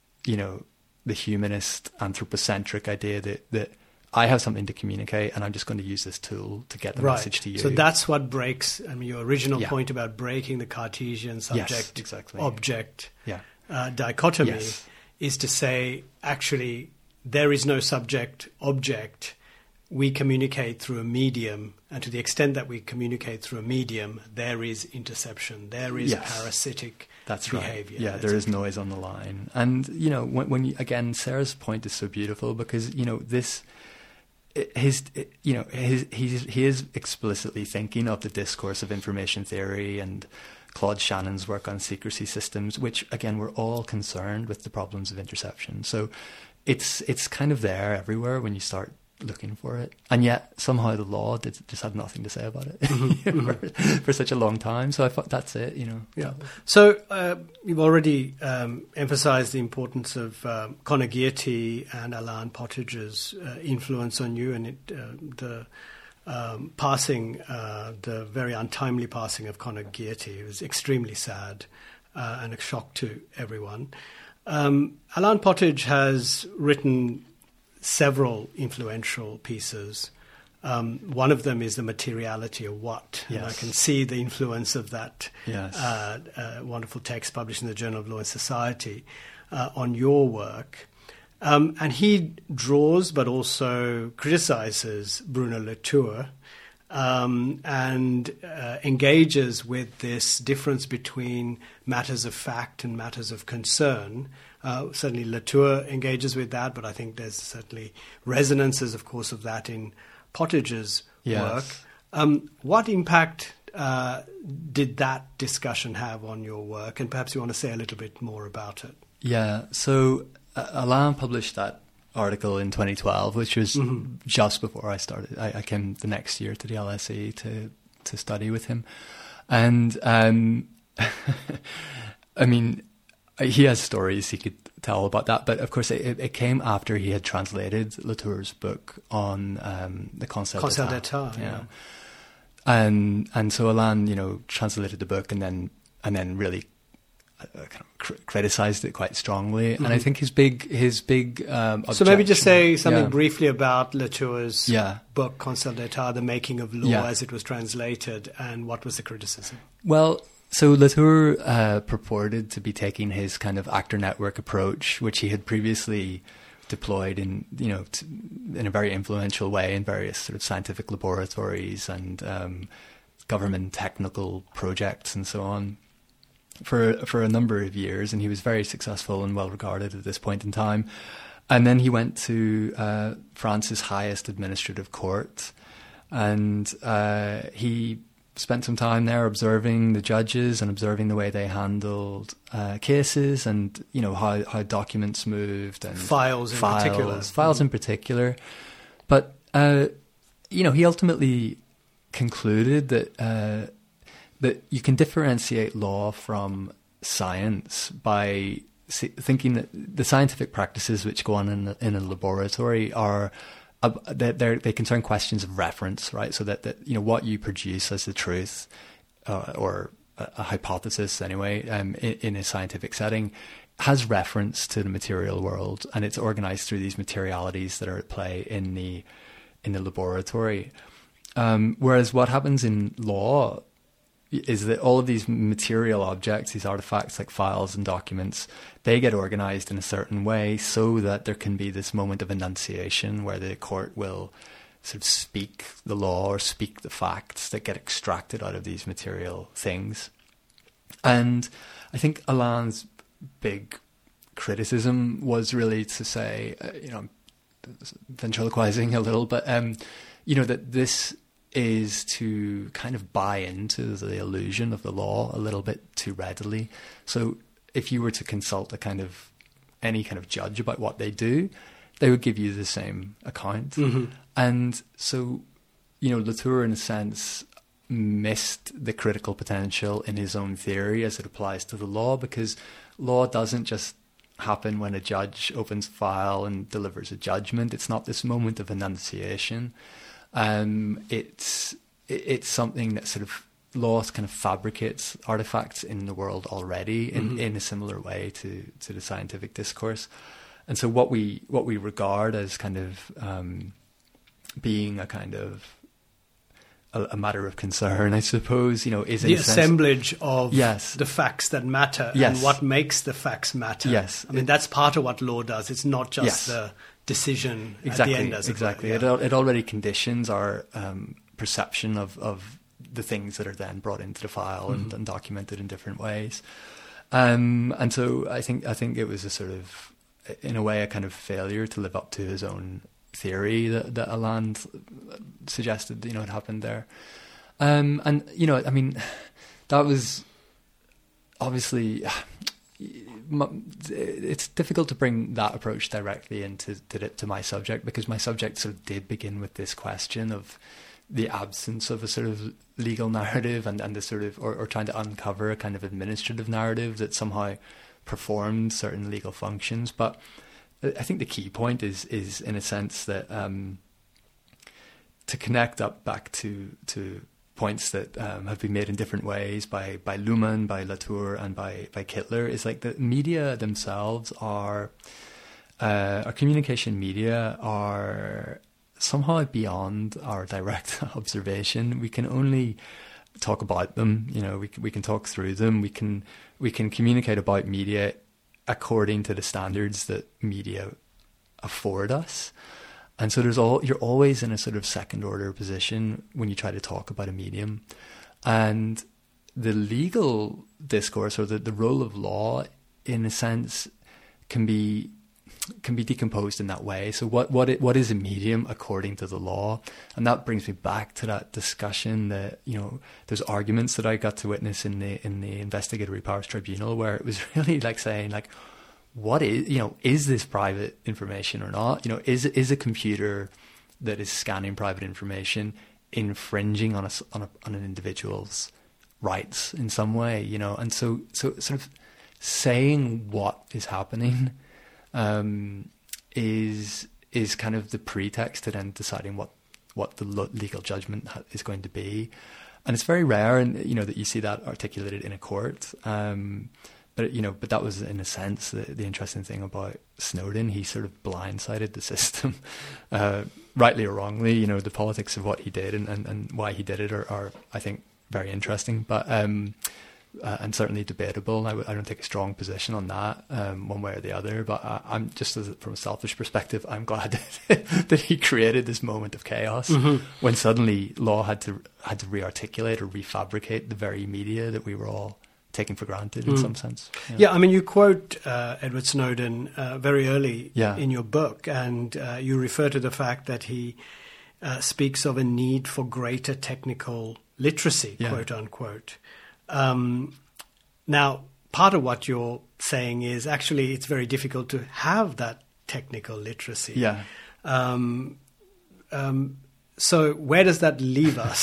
the humanist anthropocentric idea that I have something to communicate and I'm just going to use this tool to get the message to you. So that's what breaks, your original point about breaking the Cartesian subject-object dichotomy is to say, actually, there is no subject-object. We communicate through a medium, and to the extent that we communicate through a medium, there is interception, there is parasitic behavior. Right. Yeah, there is noise on the line. And, when you, again, Sarah's point is so beautiful because, this... he is explicitly thinking of the discourse of information theory and Claude Shannon's work on secrecy systems, which again we're all concerned with the problems of interception. So it's kind of there everywhere when you start looking for it, and yet somehow the law just had nothing to say about it for such a long time. So I thought that's it, Yeah. So you've already emphasized the importance of Conor Gearty and Alan Pottage's influence on you, and the very untimely passing of Conor Gearty. It was extremely sad and a shock to everyone. Alan Pottage has written several influential pieces. One of them is The Materiality of What. Yes. And I can see the influence of that yes. Wonderful text published in the Journal of Law and Society on your work. And he draws but also criticizes Bruno Latour and engages with this difference between matters of fact and matters of concern. Certainly Latour engages with that, but I think there's certainly resonances, of course, of that in Pottage's work. What impact did that discussion have on your work? And perhaps you want to say a little bit more about it. Yeah, so Alain published that article in 2012, which was just before I started. I came the next year to the LSE to study with him. And I mean, he has stories he could tell about that, but of course it came after he had translated Latour's book on the Conseil d'État. Yeah. And so Alain, translated the book and then really kind of criticized it quite strongly. And I think his big so maybe just say something briefly about Latour's book Conseil d'État, The Making of Law, as it was translated, and what was the criticism? Well, so Latour purported to be taking his kind of actor network approach, which he had previously deployed in a very influential way in various sort of scientific laboratories and government technical projects and so on for a number of years, and he was very successful and well regarded at this point in time. And then he went to France's highest administrative court, and he spent some time there observing the judges and observing the way they handled cases, and how documents moved and files in particular. But he ultimately concluded that you can differentiate law from science by thinking that the scientific practices which go on in a laboratory are they concern questions of reference, right? So that what you produce as the truth or a hypothesis anyway, in a scientific setting, has reference to the material world, and it's organized through these materialities that are at play in the laboratory. Whereas what happens in law is that all of these material objects, these artifacts like files and documents, they get organized in a certain way so that there can be this moment of enunciation where the court will sort of speak the law or speak the facts that get extracted out of these material things. And I think Alain's big criticism was really to say, ventriloquizing a little, but, that this is to kind of buy into the illusion of the law a little bit too readily. So if you were to consult any kind of judge about what they do, they would give you the same account. Mm-hmm. And so, Latour, in a sense, missed the critical potential in his own theory as it applies to the law, because law doesn't just happen when a judge opens a file and delivers a judgment. It's not this moment of enunciation. It's something that sort of law kind of fabricates artifacts in the world already in a similar way to the scientific discourse. And so what we regard as kind of being a kind of a matter of concern, I suppose, is the assemblage of yes. the facts that matter yes. and what makes the facts matter. Yes. I mean, that's part of what law does. It's not just yes. the decision exactly. at the end, as exactly. it were. It already conditions our perception of the things that are then brought into the file and documented in different ways. And so I think it was a sort of, in a way, a kind of failure to live up to his own theory that Alain suggested, had happened there. And, that was obviously, it's difficult to bring that approach directly into my subject, because my subject sort of did begin with this question of the absence of a sort of legal narrative and the sort of, or trying to uncover a kind of administrative narrative that somehow performed certain legal functions. But I think the key point is in a sense that to connect up back to points that have been made in different ways by Luhmann, by Latour, and by Kittler, is like the media themselves are, our communication media are somehow beyond our direct observation. We can only talk about them, we can talk through them, we can communicate about media according to the standards that media afford us. And so you're always in a sort of second order position when you try to talk about a medium. And the legal discourse, or the role of law, in a sense, can be decomposed in that way. So what is a medium according to the law? And that brings me back to that discussion that, there's arguments that I got to witness in the Investigatory Powers Tribunal, where it was really like saying, like, what is this private information or not? Is a computer that is scanning private information infringing on an individual's rights in some way? And so sort of saying what is happening is kind of the pretext to then deciding what the legal judgment is going to be. And it's very rare, and that you see that articulated in a court. But that was, in a sense, the interesting thing about Snowden. He sort of blindsided the system, rightly or wrongly. The politics of what he did and why he did it are I think, very interesting, but and certainly debatable. I don't take a strong position on that one way or the other. But I'm just, from a selfish perspective, I'm glad that he created this moment of chaos when suddenly law had to rearticulate or refabricate the very media that we were all taken for granted in some sense. Yeah, I mean, you quote Edward Snowden very early in your book, and you refer to the fact that he speaks of a need for greater technical literacy, quote unquote. Now, part of what you're saying is actually it's very difficult to have that technical literacy. Yeah. So where does that leave us?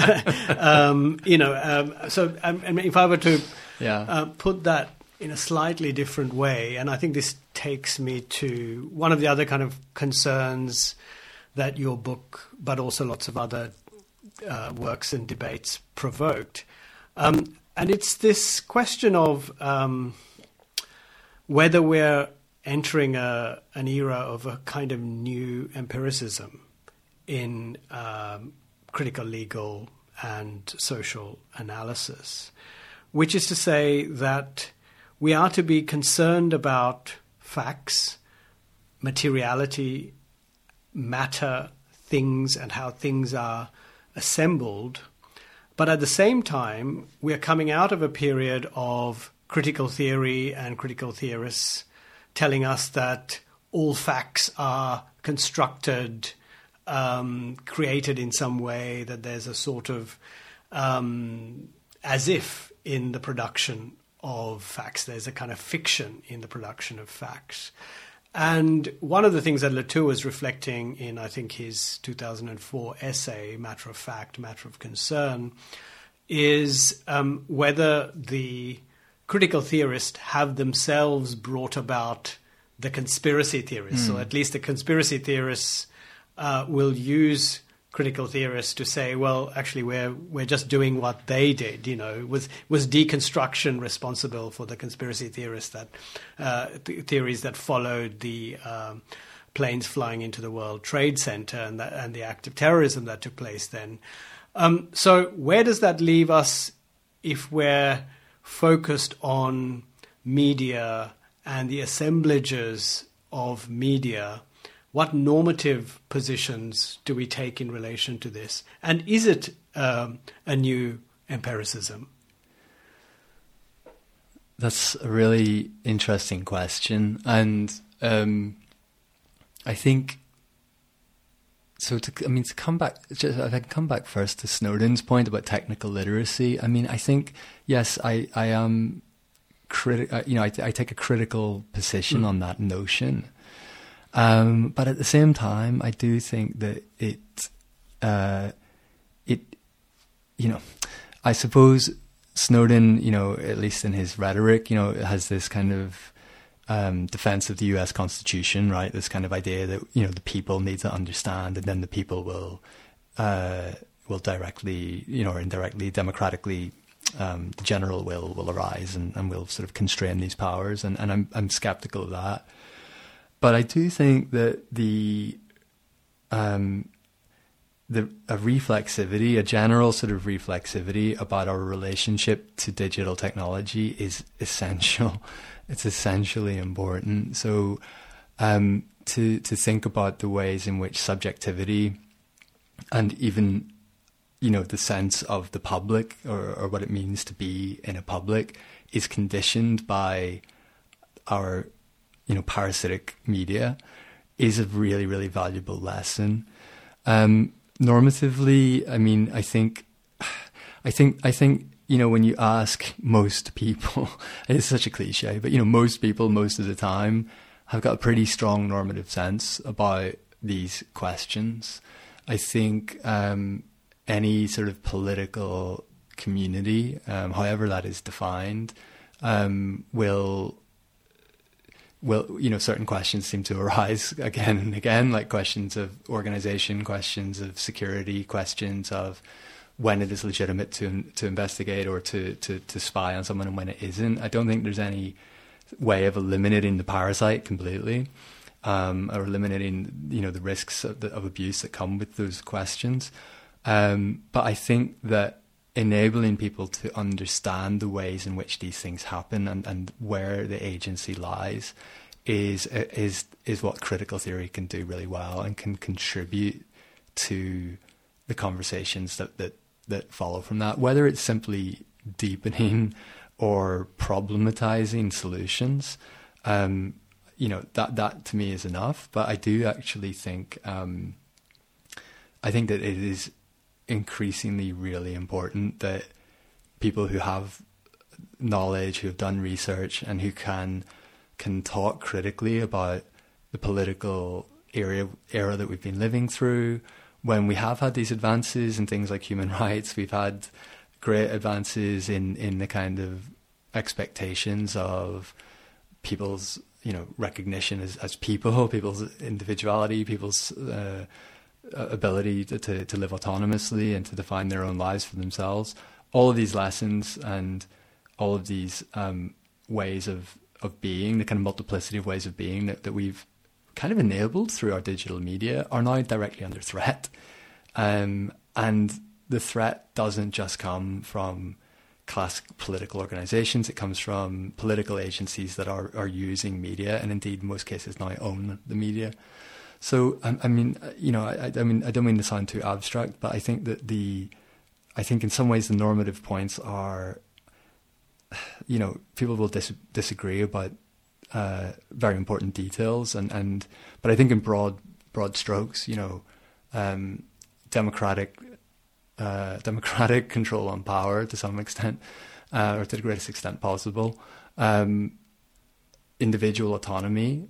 So if I were to put that in a slightly different way, and I think this takes me to one of the other kind of concerns that your book, but also lots of other works and debates provoked, And it's this question of whether we're entering an era of a kind of new empiricism in critical legal and social analysis, which is to say that we are to be concerned about facts, materiality, matter, things, and how things are assembled. But at the same time, we are coming out of a period of critical theory and critical theorists telling us that all facts are constructed, created in some way, that there's a sort of as if in the production of facts, there's a kind of fiction in the production of facts. And one of the things that Latour was reflecting in, I think, his 2004 essay, Matter of Fact, Matter of Concern, is whether the critical theorists have themselves brought about the conspiracy theorists, or at least the conspiracy theorists will use critical theorists to say, well, actually, we're just doing what they did. You know, was deconstruction responsible for the conspiracy theorists that theories that followed the planes flying into the World Trade Center and the act of terrorism that took place then? So where does that leave us if we're focused on media and the assemblages of media? What normative positions do we take in relation to this? And is it a new empiricism? That's a really interesting question. And I think, so to come back, if I can come back first to Snowden's point about technical literacy. I mean, I think, yes, I am I take a critical position on that notion. But at the same time, I do think that I suppose Snowden, at least in his rhetoric, has this kind of defense of the US Constitution, right? This kind of idea that, the people need to understand, and then the people will directly, or indirectly, democratically, the general will arise and will sort of constrain these powers. And I'm skeptical of that. But I do think that a reflexivity, a general sort of reflexivity about our relationship to digital technology is essential. It's essentially important. So to think about the ways in which subjectivity and even, the sense of the public or what it means to be in a public is conditioned by our parasitic media is a really, really valuable lesson. Normatively, I mean, I think, when you ask most people, it's such a cliche, but, most people, most of the time, have got a pretty strong normative sense about these questions. I think any sort of political community, however that is defined, will, certain questions seem to arise again and again, like questions of organization, questions of security, questions of when it is legitimate to investigate or to spy on someone and when it isn't. I don't think there's any way of eliminating the parasite completely, or eliminating, the risks of abuse that come with those questions. But I think that enabling people to understand the ways in which these things happen and where the agency lies is what critical theory can do really well and can contribute to the conversations that follow from that, whether it's simply deepening or problematizing solutions. That to me is enough. But I do actually think that it is increasingly really important that people who have knowledge, who have done research, and who can talk critically about the political era that we've been living through. When we have had these advances in things like human rights, we've had great advances in the kind of expectations of people's, recognition as people, people's individuality, people's ability to live autonomously and to define their own lives for themselves. all of these lessons and all of these ways of being, the kind of multiplicity of ways of being that we've kind of enabled through our digital media, are now directly under threat. And the threat doesn't just come from classic political organizations. It comes from political agencies that are using media, and indeed in most cases now own the media. So I mean, I don't mean to sound too abstract, but I think that I think in some ways the normative points are, people will disagree about very important details, but I think in broad strokes, democratic control on power to some extent, or to the greatest extent possible, individual autonomy,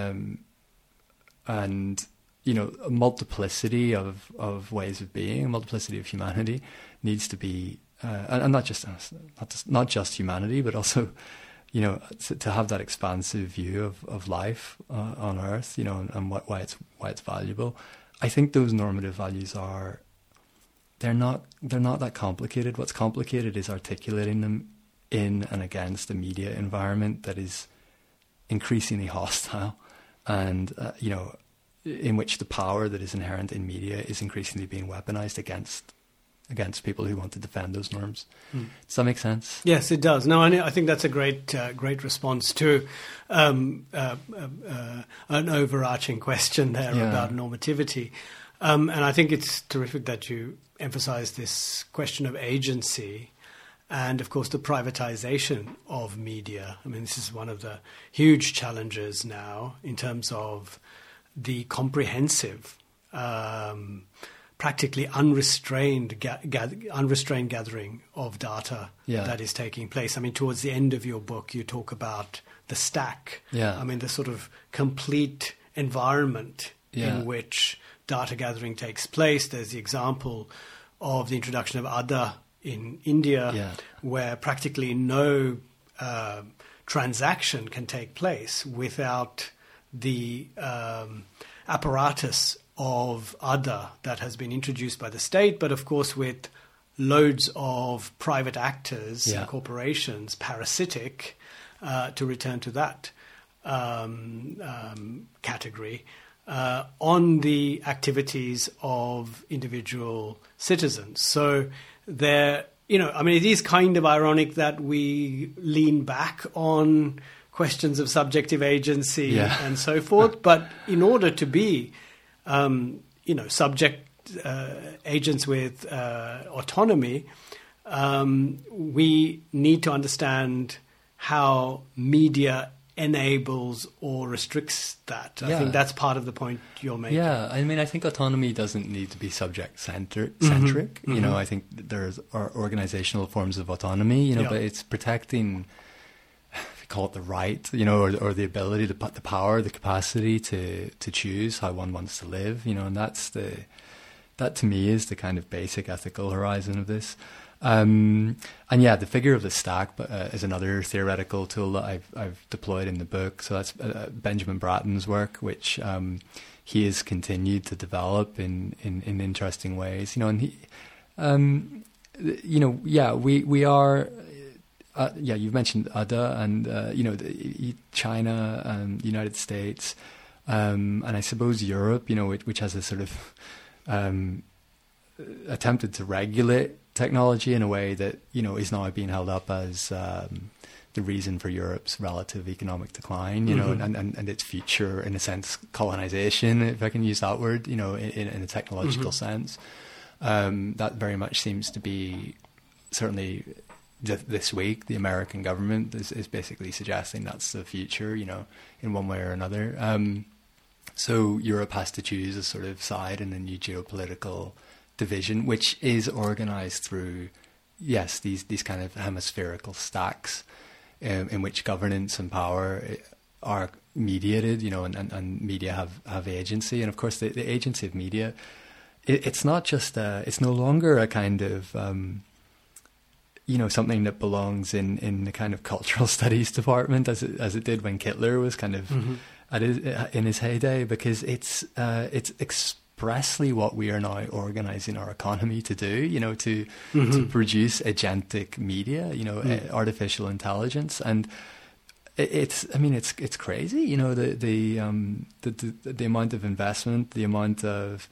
and a multiplicity of ways of being, a multiplicity of humanity needs to be, and not just humanity, but also to have that expansive view of life on Earth, and why it's valuable. I think those normative values they're not that complicated. What's complicated is articulating them in and against a media environment that is increasingly hostile, and in which the power that is inherent in media is increasingly being weaponized against people who want to defend those norms. Does that make sense? Yes, it does. No, I think that's a great response to an overarching question there about normativity. And I think it's terrific that you emphasize this question of agency and, of course, the privatization of media. I mean, this is one of the huge challenges now in terms of the comprehensive, practically unrestrained gathering of data that is taking place. I mean, towards the end of your book, you talk about the stack. Yeah. I mean, the sort of complete environment in which data gathering takes place. There's the example of the introduction of Aadhaar in India, where practically no transaction can take place without the apparatus of Aadhaar that has been introduced by the state, but of course with loads of private actors and corporations parasitic, to return to that category, on the activities of individual citizens. So there, it is kind of ironic that we lean back on questions of subjective agency and so forth, but in order to be subject agents with autonomy, we need to understand how media enables or restricts that. I think that's part of the point you're making. Yeah, I mean, I think autonomy doesn't need to be subject-centric. Mm-hmm. I think there's organizational forms of autonomy, but it's protecting, if you call it the right, or the ability, the power, the capacity to choose how one wants to live, and that to me is the kind of basic ethical horizon of this. The figure of the stack is another theoretical tool that I've deployed in the book. So that's Benjamin Bratton's work, which he has continued to develop in interesting ways. And he, we are. You've mentioned Aadhaar and China and the United States, and I suppose Europe. Which has a sort of attempted to regulate technology in a way that is now being held up as the reason for Europe's relative economic decline, and its future, in a sense, colonization, if I can use that word, in a technological sense. That very much seems to be, certainly this week, the American government is basically suggesting that's the future, in one way or another. So Europe has to choose a sort of side in a new geopolitical division, which is organized through, these kind of hemispherical stacks, in which governance and power are mediated, and media have agency. And of course, the agency of media, it's not just it's no longer a kind of something that belongs in the kind of cultural studies department as it did when Kittler was kind of in his heyday, because it's expressly what we are now organizing our economy to do, you know, to produce agentic media, you know, artificial intelligence. And it's crazy, you know, the amount of investment, the amount of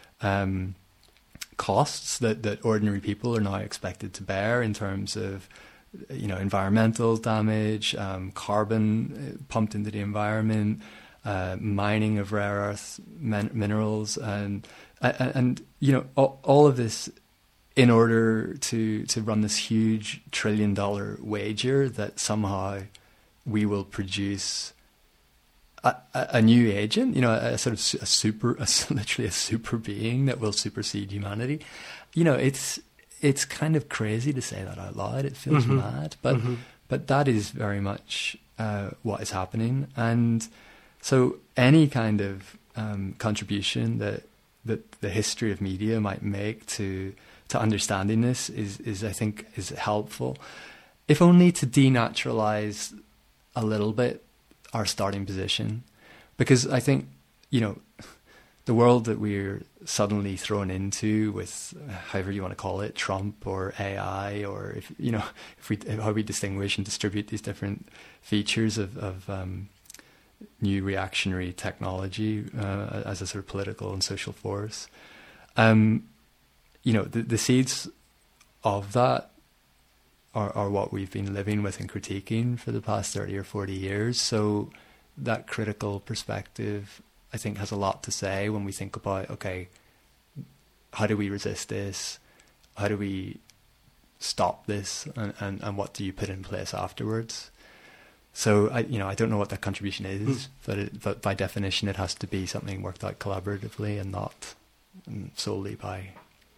costs that ordinary people are now expected to bear in terms of, you know, environmental damage, carbon pumped into the environment, mining of rare earth minerals, and you know, all of this in order to run this huge $1 trillion wager that somehow we will produce a new agent, you know, a sort of literally a super being that will supersede humanity. You know, it's kind of crazy to say that out loud. It feels mad, but that is very much what is happening. And so any kind of contribution that the history of media might make to understanding this is I think is helpful, if only to denaturalize a little bit our starting position. Because I think, you know, the world that we're suddenly thrown into with, however you want to call it, Trump or AI, or if, you know, how we distinguish and distribute these different features of new reactionary technology as a sort of political and social force, you know, the seeds of that are what we've been living with and critiquing for the past 30 or 40 years. So that critical perspective, I think, has a lot to say when we think about, okay, how do we resist this? How do we stop this? And what do you put in place afterwards? So I don't know what that contribution is, but by definition, it has to be something worked out collaboratively and not solely by,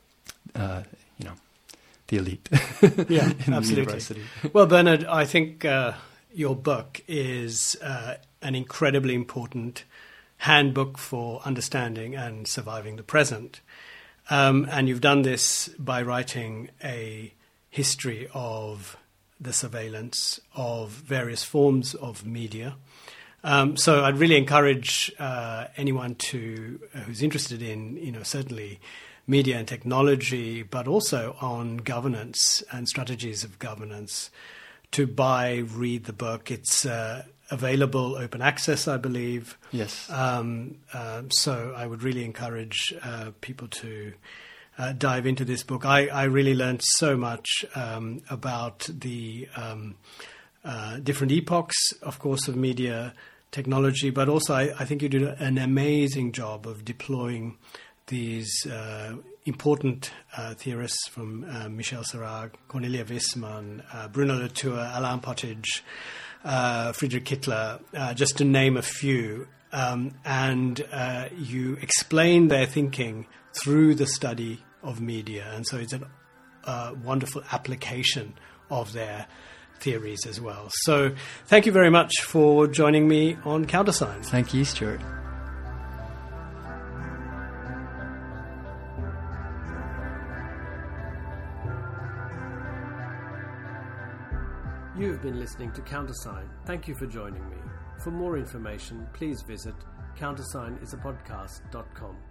you know, the elite. Yeah, in absolutely. The university. Well, Bernard, I think your book is an incredibly important handbook for understanding and surviving the present. And you've done this by writing a history of the surveillance of various forms of media. So I'd really encourage anyone who's interested in, you know, certainly media and technology, but also on governance and strategies of governance, to read the book. It's available open access, I believe. Yes. So I would really encourage people to dive into this book. I really learned so much about the different epochs, of course, of media technology, but also I think you did an amazing job of deploying these important theorists from Michel Serres, Cornelia Wissmann, Bruno Latour, Alain Partridge, Friedrich Kittler, just to name a few. And you explain their thinking through the study of media. And so it's a wonderful application of their theories as well. So thank you very much for joining me on Countersigns. Thank you, Stuart. You have been listening to Countersign. Thank you for joining me. For more information, please visit countersignisapodcast.com.